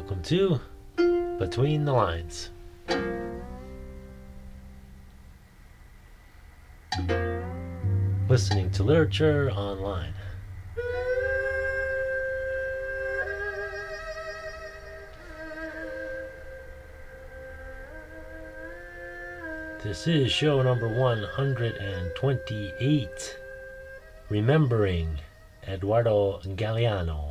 Welcome to Between the Lines. Listening to literature online. This is show number 128, Remembering Eduardo Galeano.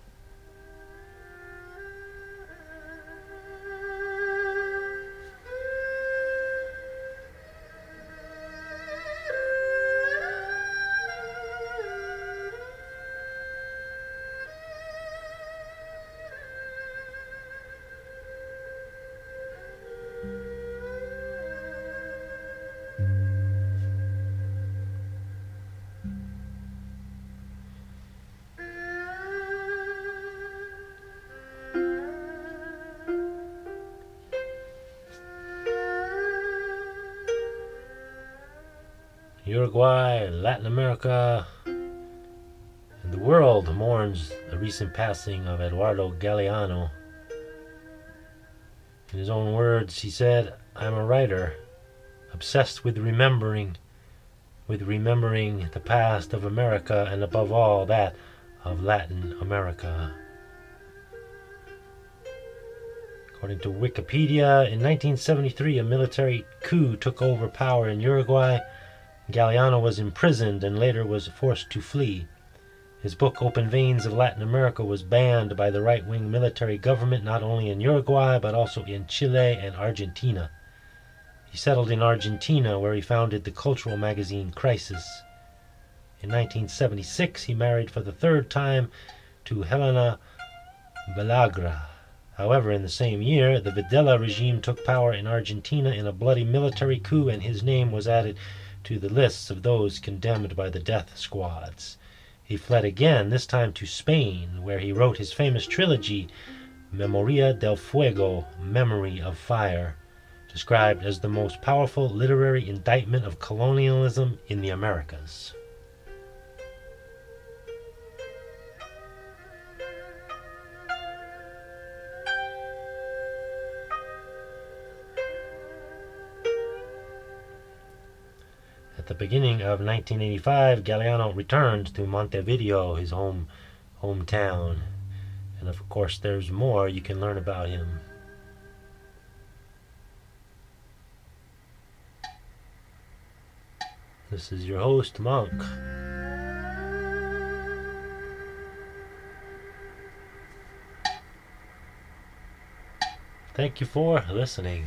Uruguay, Latin America, and the world mourns the recent passing of Eduardo Galeano. In his own words, he said, "I'm a writer, obsessed with remembering the past of America and above all that of Latin America." According to Wikipedia, in 1973, a military coup took over power in Uruguay. Galeano was imprisoned and later was forced to flee. His book, Open Veins of Latin America, was banned by the right-wing military government not only in Uruguay but also in Chile and Argentina. He settled in Argentina, where he founded the cultural magazine Crisis. In 1976, he married for the third time to Helena Villagra. However, in the same year, the Videla regime took power in Argentina in a bloody military coup, and his name was added to the lists of those condemned by the death squads. He fled again, this time to Spain, where he wrote his famous trilogy, Memoria del Fuego, Memory of Fire, described as the most powerful literary indictment of colonialism in the Americas. At the beginning of 1985, Galeano returned to Montevideo, his hometown. And of course, there's more you can learn about him. This is your host, Monk. Thank you for listening.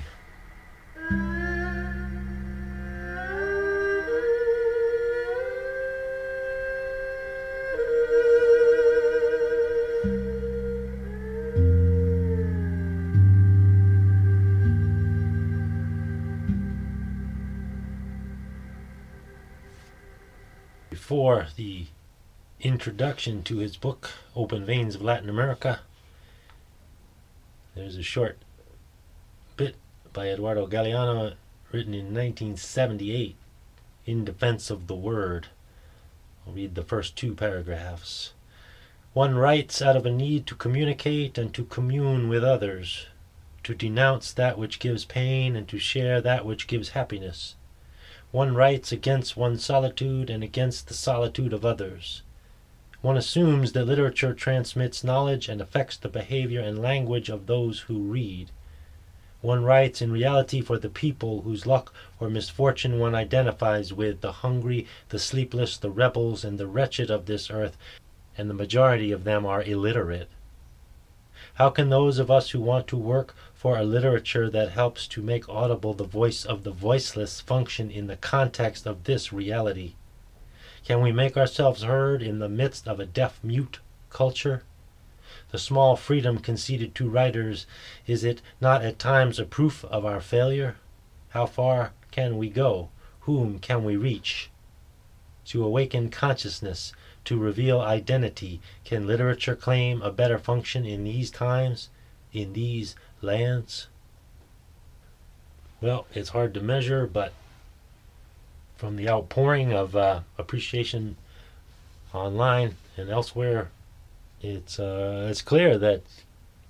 Before the introduction to his book, Open Veins of Latin America, there's a short bit by Eduardo Galeano written in 1978 in defense of the word. I'll read the first two paragraphs. One writes out of a need to communicate and to commune with others, to denounce that which gives pain and to share that which gives happiness. One writes against one's solitude and against the solitude of others. One assumes that literature transmits knowledge and affects the behavior and language of those who read. One writes in reality for the people whose luck or misfortune one identifies with, the hungry, the sleepless, the rebels, and the wretched of this earth, and the majority of them are illiterate. How can those of us who want to work for a literature that helps to make audible the voice of the voiceless function in the context of this reality? Can we make ourselves heard in the midst of a deaf-mute culture? The small freedom conceded to writers, is it not at times a proof of our failure? How far can we go? Whom can we reach? To awaken consciousness, to reveal identity, can literature claim a better function in these times, in these lands? Well, it's hard to measure, but from the outpouring of appreciation online and elsewhere, it's clear that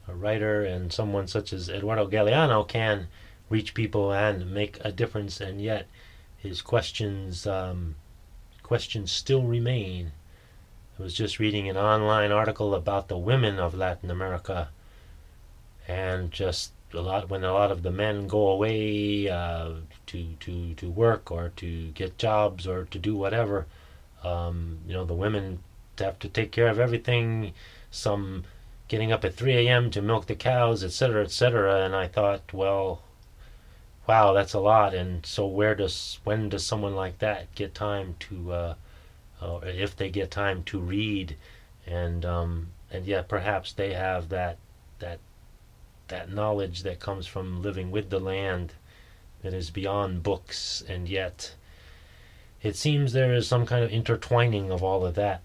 a writer and someone such as Eduardo Galeano can reach people and make a difference, and yet his questions still remain. I was just reading an online article about the women of Latin America, and just when a lot of the men go away to work or to get jobs or to do whatever, the women have to take care of everything. Some getting up at 3 a.m. to milk the cows, etc., etc. And I thought, well, wow, that's a lot. And so when does someone like that get time to, if they get time to read, and yet perhaps they have that knowledge that comes from living with the land that is beyond books, and yet it seems there is some kind of intertwining of all of that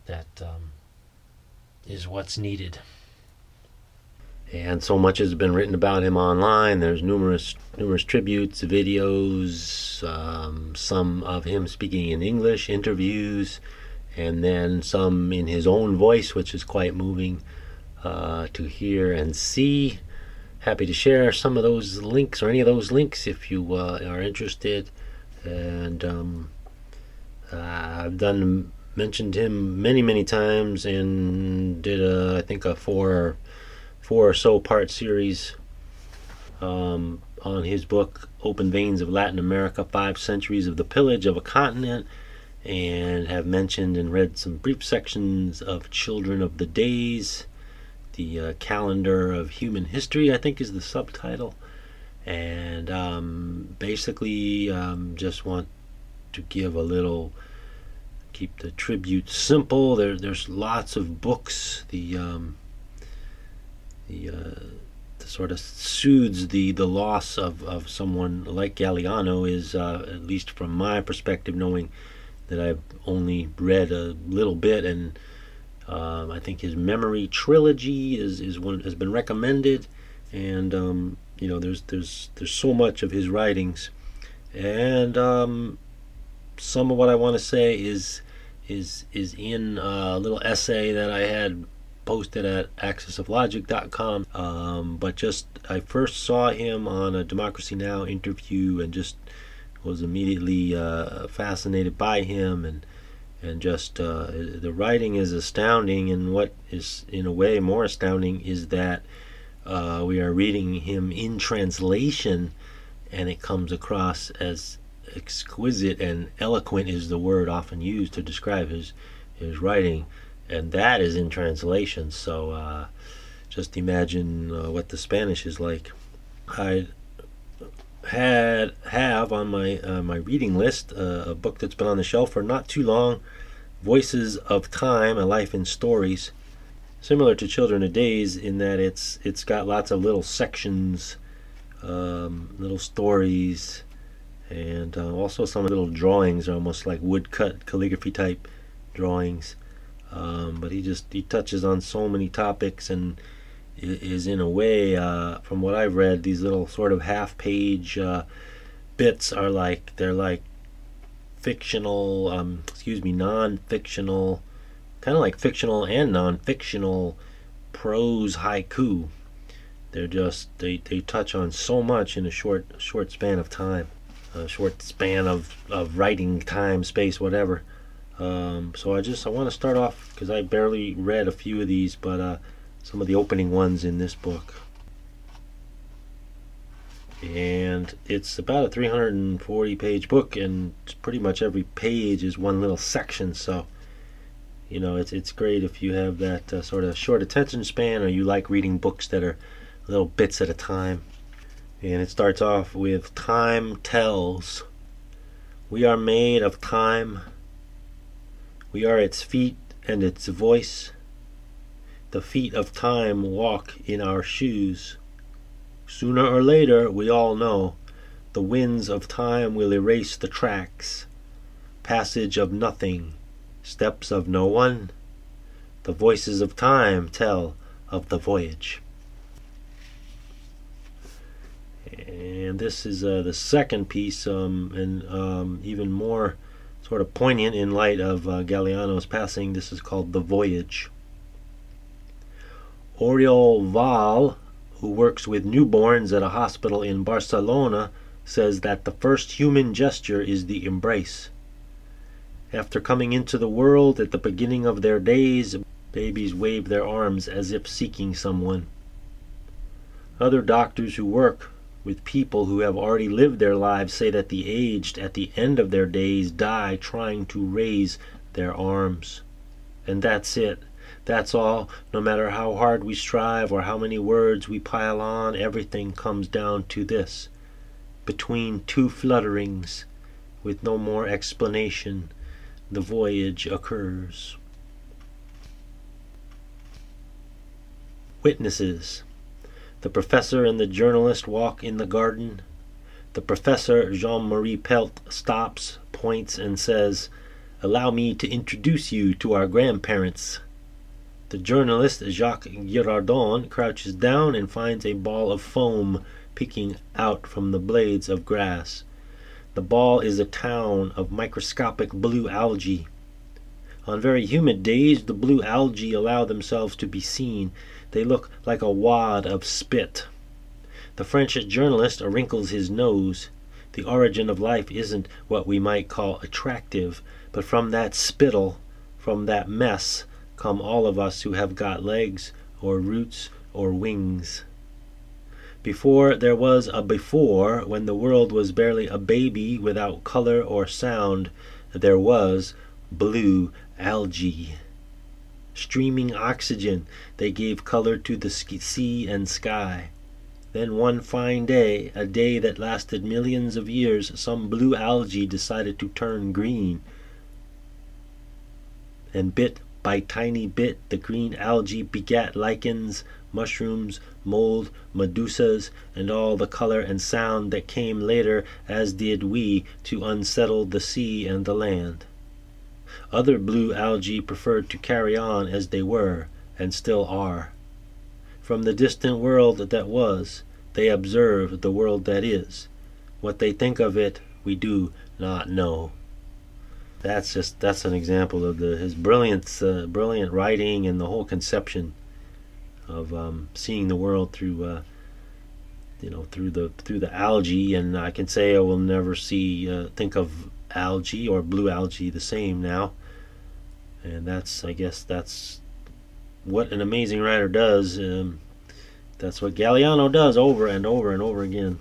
is what's needed. And so much has been written about him online. There's numerous tributes, videos, some of him speaking in English, interviews, and then some in his own voice, which is quite moving to hear and see. Happy to share some of those links, or any of those links, if you are interested. And I've mentioned him many times, and did I think a four or so part series on his book Open Veins of Latin America, 5 Centuries of the Pillage of a Continent, and have mentioned and read some brief sections of Children of the Days, the Calendar of Human History, I think is the subtitle. And basically just want to give a little, keep the tribute simple. There's lots of books. The sort of soothes the loss of someone like Galeano is, at least from my perspective, knowing that I've only read a little bit, and I think his Memory trilogy is one has been recommended, and there's so much of his writings, and some of what I want to say is in a little essay that I had posted at axisoflogic.com, but just I first saw him on a Democracy Now! Interview and just was immediately fascinated by him, and just the writing is astounding, and what is in a way more astounding is that we are reading him in translation, and it comes across as exquisite and eloquent is the word often used to describe his writing, and that is in translation. So just imagine what the Spanish is like. I have on my reading list a book that's been on the shelf for not too long, Voices of Time: A Life in Stories, similar to Children of Days in that it's got lots of little sections, little stories, and also some little drawings, almost like woodcut calligraphy type drawings. But he touches on so many topics, and is in a way, from what I've read, these little sort of half-page bits are like fictional, non-fictional, kind of like fictional and non-fictional prose haiku. They're just they touch on so much in a short span of time, a short span of writing time, space, whatever. So I want to start off, because I barely read a few of these, but some of the opening ones in this book. And it's about a 340-page book, and pretty much every page is one little section. So it's great if you have that sort of short attention span, or you like reading books that are little bits at a time. And it starts off with Time Tells. We are made of time. We are its feet and its voice. The feet of time walk in our shoes. Sooner or later, we all know, the winds of time will erase the tracks. Passage of nothing, steps of no one. The voices of time tell of the voyage. And this is the second piece, and even more sort of poignant in light of Galeano's passing. This is called The Voyage. Oriol Val who works with newborns at a hospital in Barcelona, says that the first human gesture is the embrace. After coming into the world at the beginning of their days, babies wave their arms as if seeking someone. Other doctors who work with people who have already lived their lives say that the aged at the end of their days die trying to raise their arms. And that's it. That's all. No matter how hard we strive or how many words we pile on, everything comes down to this. Between two flutterings, with no more explanation, the voyage occurs. Witnesses. The professor and the journalist walk in the garden. The professor, Jean-Marie Pelt, stops, points, and says, "Allow me to introduce you to our grandparents." The journalist, Jacques Girardon, crouches down and finds a ball of foam peeking out from the blades of grass. The ball is a town of microscopic blue algae. On very humid days, the blue algae allow themselves to be seen. They look like a wad of spit. The French journalist wrinkles his nose. The origin of life isn't what we might call attractive, but from that spittle, from that mess, come all of us who have got legs, or roots, or wings. Before there was a before, when the world was barely a baby without color or sound, there was blue algae. Streaming oxygen, they gave color to the sea and sky. Then one fine day, a day that lasted millions of years, some blue algae decided to turn green. And bit by tiny bit, the green algae begat lichens, mushrooms, mold, medusas, and all the color and sound that came later, as did we, to unsettle the sea and the land. Other blue algae preferred to carry on as they were, and still are. From the distant world that was, they observe the world that is. What they think of it, we do not know. That's an example of his brilliant writing and the whole conception of seeing the world through the algae. And I can say I will never think of algae or blue algae the same now. And I guess that's what an amazing writer does. That's what Galiano does over and over and over again.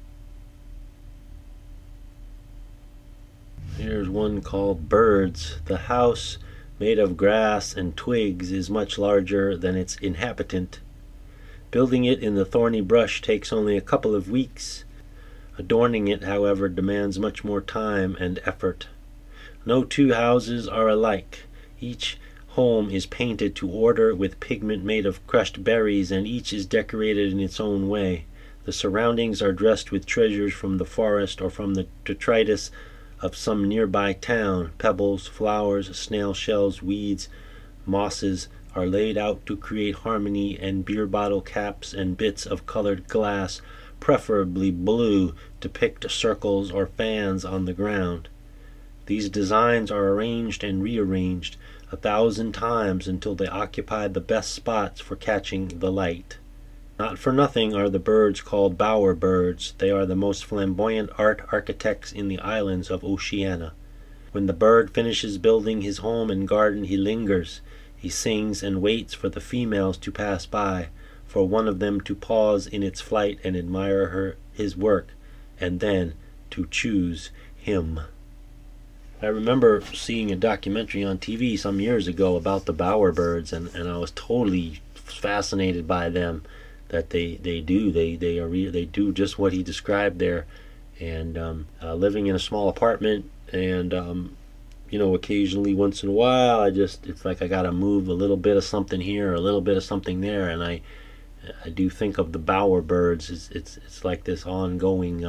Here's one called Birds. The house, made of grass and twigs, is much larger than its inhabitant. Building it in the thorny brush takes only a couple of weeks. Adorning it, however, demands much more time and effort. No two houses are alike. Each home is painted to order with pigment made of crushed berries, and each is decorated in its own way. The surroundings are dressed with treasures from the forest or from the detritus of some nearby town. Pebbles, flowers, snail shells, weeds, mosses are laid out to create harmony, and beer bottle caps and bits of colored glass, preferably blue, depict circles or fans on the ground. These designs are arranged and rearranged 1,000 times until they occupy the best spots for catching the light. Not for nothing are the birds called bower birds. They are the most flamboyant art architects in the islands of Oceania. When the bird finishes building his home and garden, he lingers. He sings and waits for the females to pass by, for one of them to pause in its flight and admire his work, and then to choose him. I remember seeing a documentary on TV some years ago about the bower birds, and I was totally fascinated by them. That they do just what he described there, and living in a small apartment, and occasionally, once in a while, it's like I gotta move a little bit of something here, a little bit of something there, and I do think of the bower birds. It's like this ongoing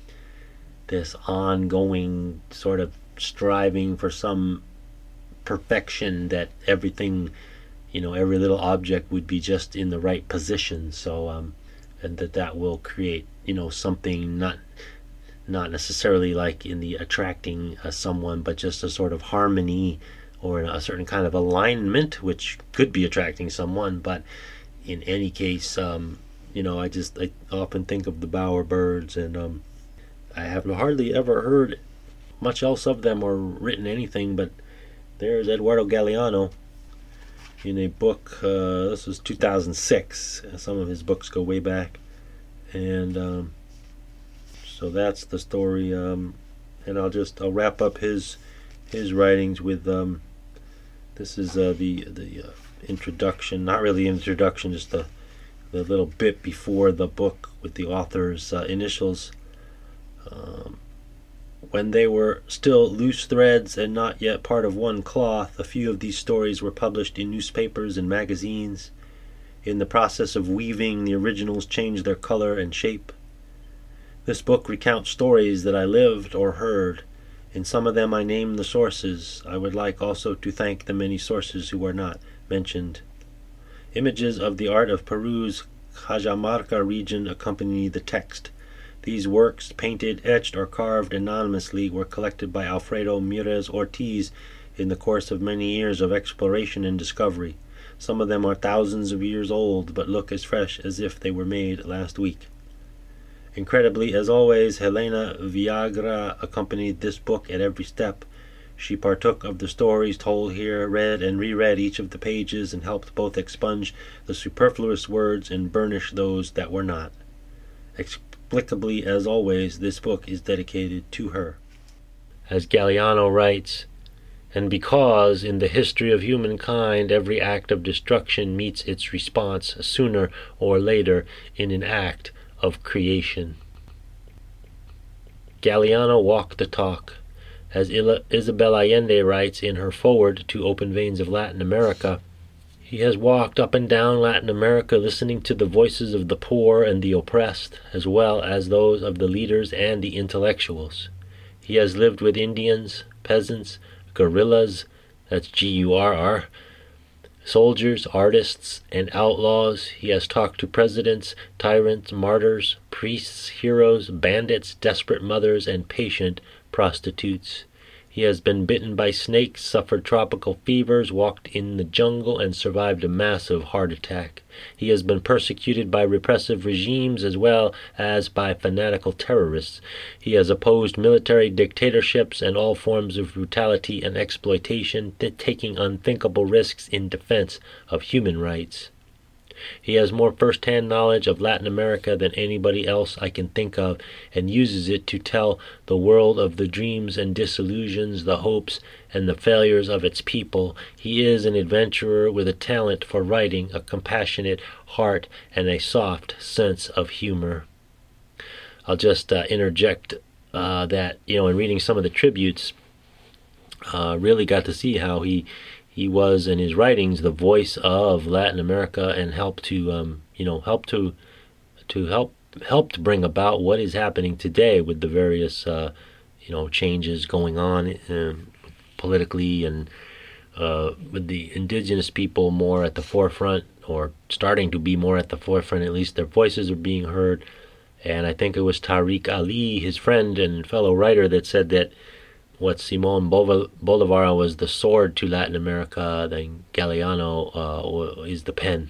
sort of striving for some perfection, that everything, every little object would be just in the right position. So, and that will create, something not necessarily like in the attracting someone, but just a sort of harmony or a certain kind of alignment, which could be attracting someone. But in any case, I often think of the bowerbirds, and I have hardly ever heard much else of them or written anything, but there's Eduardo Galeano in a book. This was 2006. Some of his books go way back, and so that's the story. And I'll wrap up his writings with this is the introduction. Not really introduction, just the little bit before the book with the author's initials. When they were still loose threads and not yet part of one cloth, a few of these stories were published in newspapers and magazines. In the process of weaving, the originals changed their color and shape. This book recounts stories that I lived or heard. In some of them I name the sources. I would like also to thank the many sources who are not mentioned. Images of the art of Peru's Cajamarca region accompany the text. These works, painted, etched, or carved anonymously, were collected by Alfredo Mires Ortiz in the course of many years of exploration and discovery. Some of them are thousands of years old, but look as fresh as if they were made last week. Incredibly, as always, Helena Viagra accompanied this book at every step. She partook of the stories told here, read and reread each of the pages, and helped both expunge the superfluous words and burnish those that were not. Inexplicably, as always, this book is dedicated to her. As Galeano writes, and because in the history of humankind every act of destruction meets its response sooner or later in an act of creation. Galeano walked the talk. As Isabel Allende writes in her foreword to Open Veins of Latin America, he has walked up and down Latin America listening to the voices of the poor and the oppressed, as well as those of the leaders and the intellectuals. He has lived with Indians, peasants, guerrillas, that's G-U-R-R, soldiers, artists, and outlaws. He has talked to presidents, tyrants, martyrs, priests, heroes, bandits, desperate mothers, and patient prostitutes. He has been bitten by snakes, suffered tropical fevers, walked in the jungle, and survived a massive heart attack. He has been persecuted by repressive regimes as well as by fanatical terrorists. He has opposed military dictatorships and all forms of brutality and exploitation, taking unthinkable risks in defense of human rights. He has more first-hand knowledge of Latin America than anybody else I can think of, and uses it to tell the world of the dreams and disillusions, the hopes and the failures of its people. He is an adventurer with a talent for writing, a compassionate heart, and a soft sense of humor. I'll just interject that, in reading some of the tributes, really got to see how he was in his writings the voice of Latin America, and helped to help to bring about what is happening today with the various changes going on politically, and with the indigenous people more at the forefront, or starting to be more at the forefront. At least their voices are being heard. And I think it was Tariq Ali, his friend and fellow writer, that said that what Simon Bolivar was the sword to Latin America, then Galeano is the pen.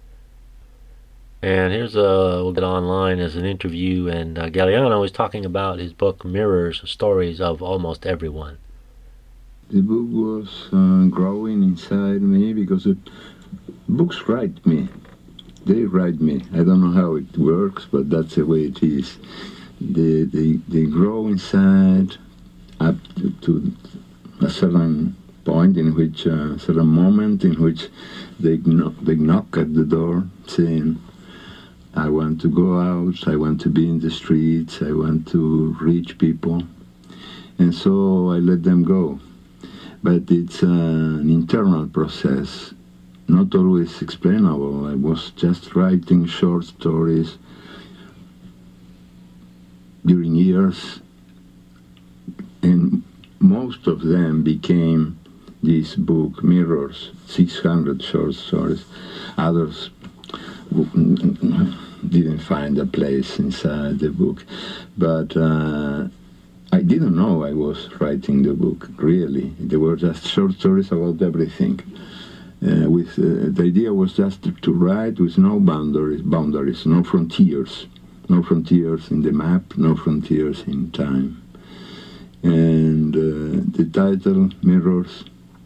And here's we'll get online as an interview, and Galeano is talking about his book Mirrors, Stories of Almost Everyone. The book was growing inside me because books write me. They write me. I don't know how it works, but that's the way it is. They grow inside up to a certain point, in which a certain moment in which they knock at the door saying, I want to go out, I want to be in the streets, I want to reach people. And so I let them go. But it's an internal process, not always explainable. I was just writing short stories during years, and most of them became this book, Mirrors, 600 short stories. Others didn't find a place inside the book. But I didn't know I was writing the book, really. They were just short stories about everything. The idea was just to write with no boundaries, no frontiers in the map, no frontiers in time. And the title, Mirrors,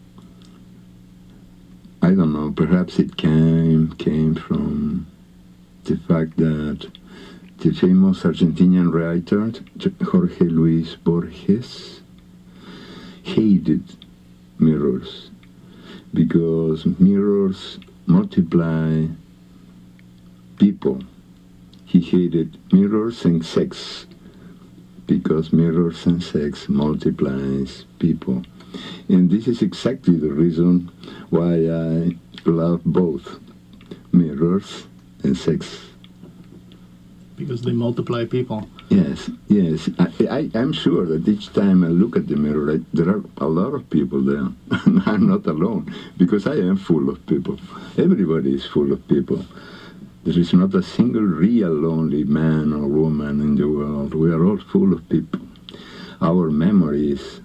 I don't know, perhaps it came from the fact that the famous Argentinian writer Jorge Luis Borges hated mirrors, because mirrors multiply people. He hated mirrors and sex, because mirrors and sex multiplies people. And this is exactly the reason why I love both mirrors and sex. Because they multiply people. Yes. I'm sure that each time I look at the mirror, there are a lot of people there. I'm not alone, because I am full of people. Everybody is full of people. There is not a single real lonely man or woman in the world. We are all full of people. Our memory is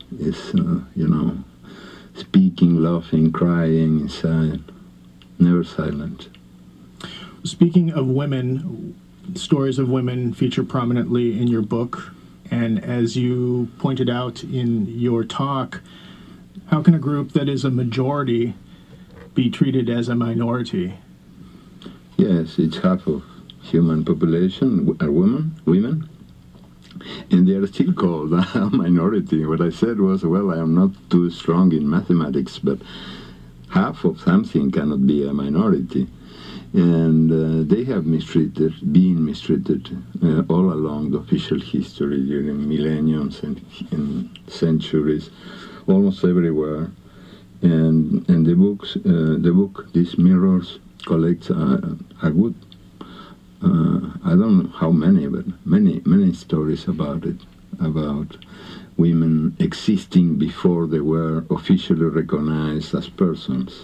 speaking, laughing, crying inside, never silent. Speaking of women, stories of women feature prominently in your book, and as you pointed out in your talk, how can a group that is a majority be treated as a minority? Yes, it's half of human population are women, and they are still called a minority. What I said was, well, I am not too strong in mathematics, but half of something cannot be a minority. And they have been mistreated all along the official history during millenniums and centuries, almost everywhere. And the book, These Mirrors, collects a good, I don't know how many, but many stories about it, about women existing before they were officially recognized as persons.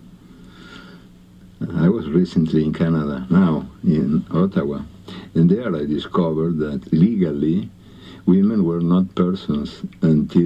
I was recently in Canada, now in Ottawa, and there I discovered that legally women were not persons until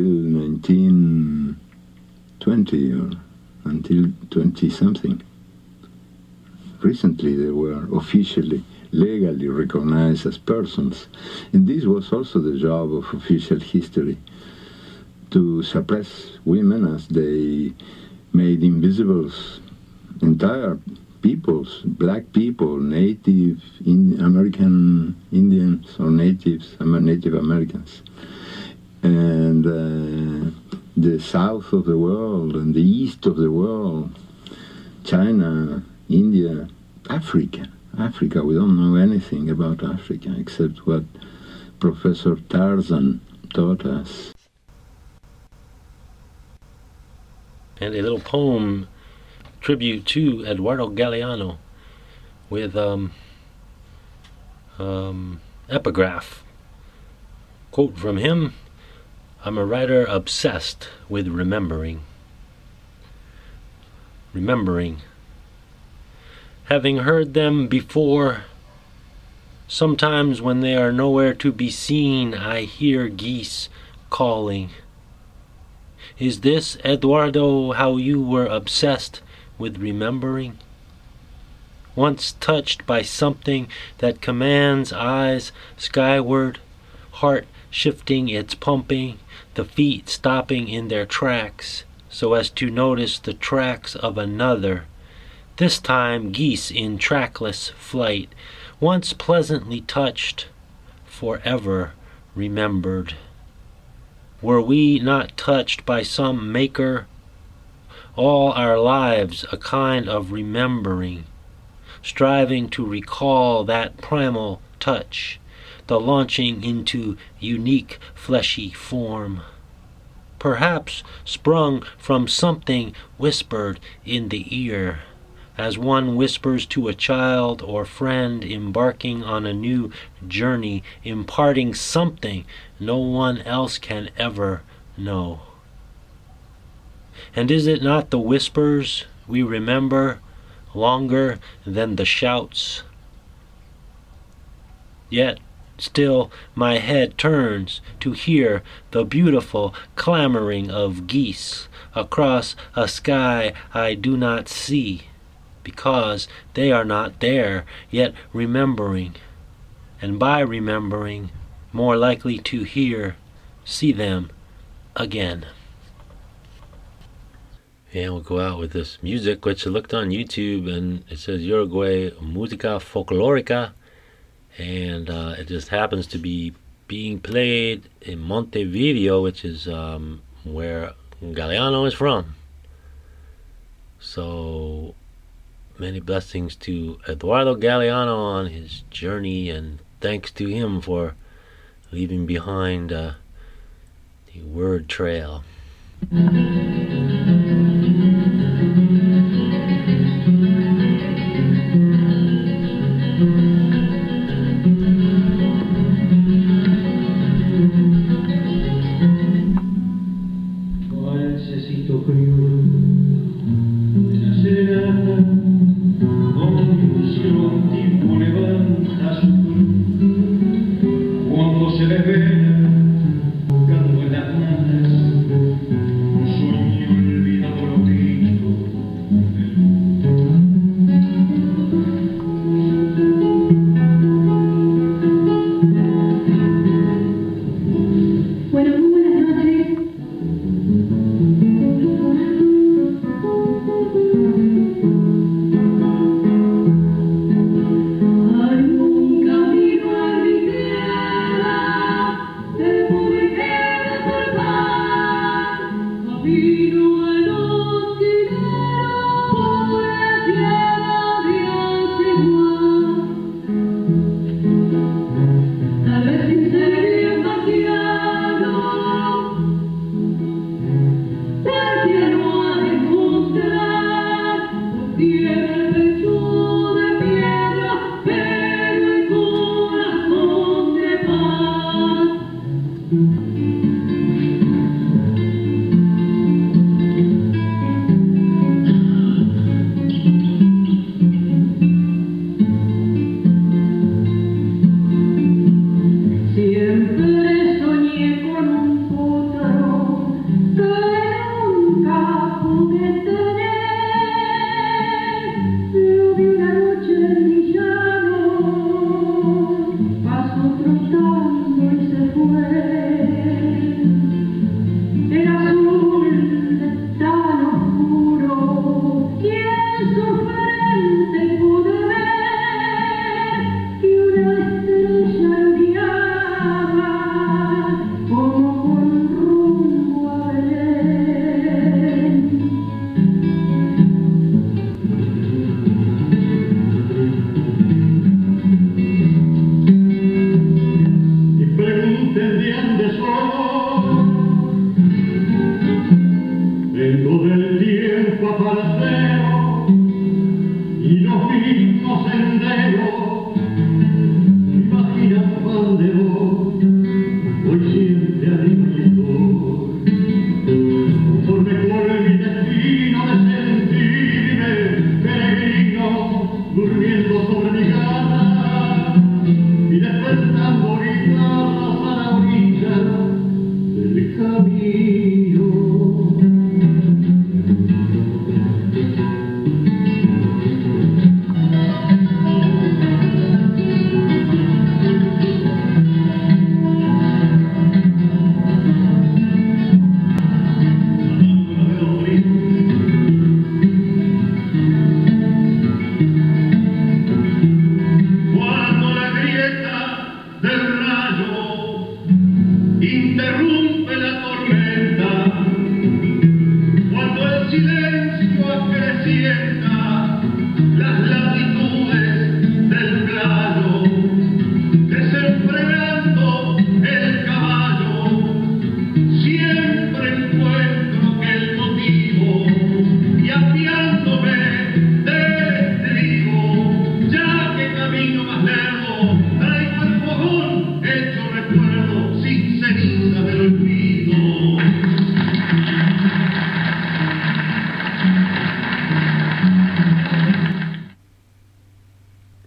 1920 or until 20-something. Recently they were officially, legally recognized as persons. And this was also the job of official history, to suppress women as they made invisible entire peoples, black people, Native American Indians or Native Americans. And the south of the world and the east of the world, China, India, Africa, we don't know anything about Africa except what Professor Tarzan taught us. And a little poem tribute to Eduardo Galeano with epigraph. Quote from him: I'm a writer obsessed with remembering. Having heard them before, sometimes when they are nowhere to be seen, I hear geese calling. Is this, Eduardo, how you were obsessed with remembering? Once touched by something that commands eyes skyward, heart shifting its pumping, the feet stopping in their tracks, so as to notice the tracks of another, this time geese in trackless flight, once pleasantly touched, forever remembered. Were we not touched by some maker? All our lives a kind of remembering, striving to recall that primal touch, the launching into unique fleshy form, perhaps sprung from something whispered in the ear, as one whispers to a child or friend embarking on a new journey, imparting something no one else can ever know. And is it not the whispers we remember longer than the shouts? Yet Still my head turns to hear the beautiful clamoring of geese across a sky I do not see, because they are not there, yet remembering, and by remembering, more likely to see them again. And we'll go out with this music, which I looked on YouTube, and it says Uruguay Música Folclórica, and it just happens to be being played in Montevideo, which is where Galeano is from. So many blessings to Eduardo Galeano on his journey, and thanks to him for leaving behind the word trail. Camino más largo.